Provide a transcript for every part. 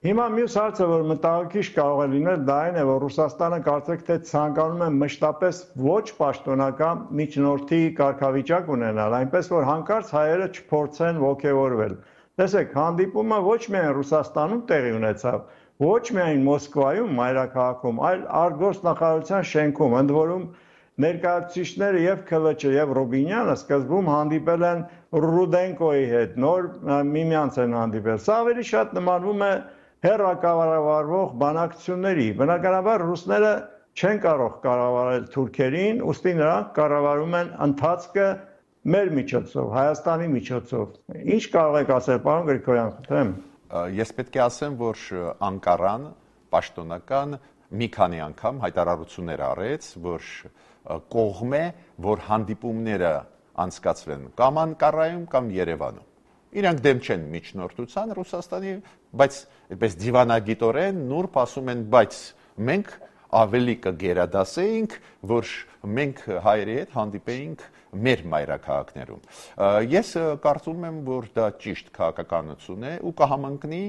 Հիմա մյուս հարցը, որ մտահոգիչ կարող է լինել, դա այն է, որ Ռուսաստանը կարծեք թե ցանկանում է մշտապես ոչ պաշտոնական միջնորդի կարգավիճակ ունենալ, այնպես որ հանկարծ հայերը չփորձեն ոգևորվել։ Տեսեք, հանդիպումը ոչ միայն Ռուսաստանում տեղի ունեցավ, ոչ միայն Մոսկվայում, մայրաքաղաքում, այլ արտգործնախարարության շենքում, ընդ որում ներկայացուցիչները եւ ՔԼՉ եւ Ռոբինյանը սկզբում հանդիպել են Ռուդենկոյի հետ, նոր միմյանց են հանդիպել։ Սա ավելի շատ նմանվում է հերակառավարվող բանակցությունների։ Բնականաբար ռուսները չեն կարող կառավարել թուրքերին, ուստի նրանք կառավարում են ընթացքը մեր միջոցով, Հայաստանի միջոցով։ Ինչ կարող եք ասել, պարոն Գրիգորյան, խնդրեմ։ Ես պետք է ասեմ, որ Անկարան պաշտոնական մի քանի անգամ հայտարարություններ արեց, որ կողմ է, որ հանդիպումները անցկացվեն կամ Անկարայում, կամ Երևանում։ Իրանք դեմ չեն միջնորդության Ռուսաստանի, բայց այդպես դիվանագիտորեն նուրբ ասում են, բայց մենք ավելի կգերադասեինք, որ մենք հայերի հետ հանդիպեինք մեր մայրաքաղաքներում։ Ես կարծում եմ, որ դա ճիշտ քաղաքականություն է ու կհամընկնի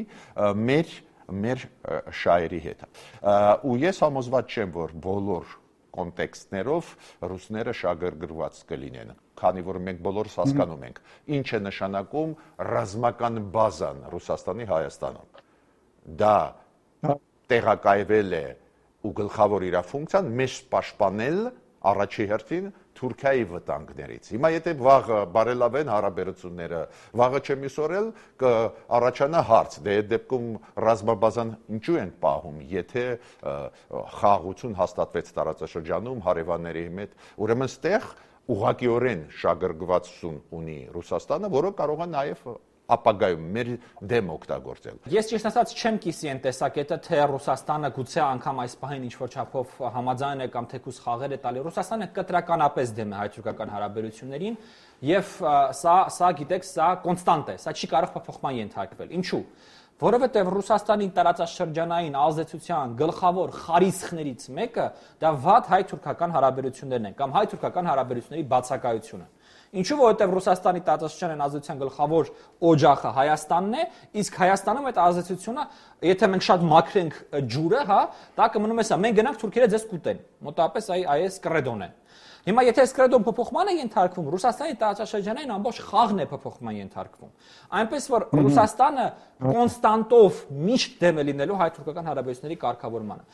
մեր շահերի հետ։ Ու ես համոզված չեմ, որ բոլոր կոնտեքստներով ռուսները շահագրգռված կլինեն, քանի որ մենք բոլորս հասկանում ենք, ինչ է նշանակում ռազմական բազան Ռուսաստանի Հայաստանում։ Դա տեղակայվել է ու գլխավոր իր ֆունկցիան մեզ պաշտպանել առաջի հերթին Թուրքիայի վտանգներից։ Հիմա եթե վաղը բարելավեն հարաբերությունները, վաղը չմիսորել կառաջանա հարց, դե այդ դեպքում ռազմաբազան ինչու են պահում, եթե խաղաղություն հաստատվեց տարածաշրջանում հարևանների հետ, ուրեմն ստեղ ուղղակիորեն շահագրգռվածություն ունի Ռուսաստանը, որը կարող է նաև ապագայում մեր դեմ օգտագործել։ Ես ճիշտ ասած չեմ կիսի այն տեսակետը, թե Ռուսաստանը գուցե անգամ այս պահին ինչ-որ չափով համաձայն է կամ թեկուզ խաղեր է տալի։ Ռուսաստանը կտրականապես դեմ է հայ-թուրքական հարաբերություններին եւ սա գիտեք, սա կոնստանտ է, սա չի կարող փոփոխման ենթարկվել։ Ինչու՞։ Որովհետև Ռուսաստանի տարածաշրջանային ազդեցության գլխավոր խարիսխներից մեկը դա վատ հայ-թուրքական հարաբերություններն են կամ հայ-թուրքական հարաբերությունների բացակայությունը։ Ինչու, որովհետև Ռուսաստանի տարածաշրջանային ազդեցության գլխավոր օջախը Հայաստանն է, իսկ Հայաստանում այդ ազդեցությունը, եթե մենք շատ մաքրենք ջուրը, հա, դա կմնում է սա, մենք գնանք թուրքերը ձեզ կուտեն։ Մոտավորապես այս կռեդոն է։ Հիմա եթե այս կռեդոն փոփոխման է ենթարկվում, Ռուսաստանի տարածաշրջանային ամբողջ խաղն է փոփոխման ենթարկվում։ Այնպես որ Ռուսաստանը կոնստանտով միշտ դեմ է լինելու հայ-թուրքական հարաբերությունների կարգավորմանը։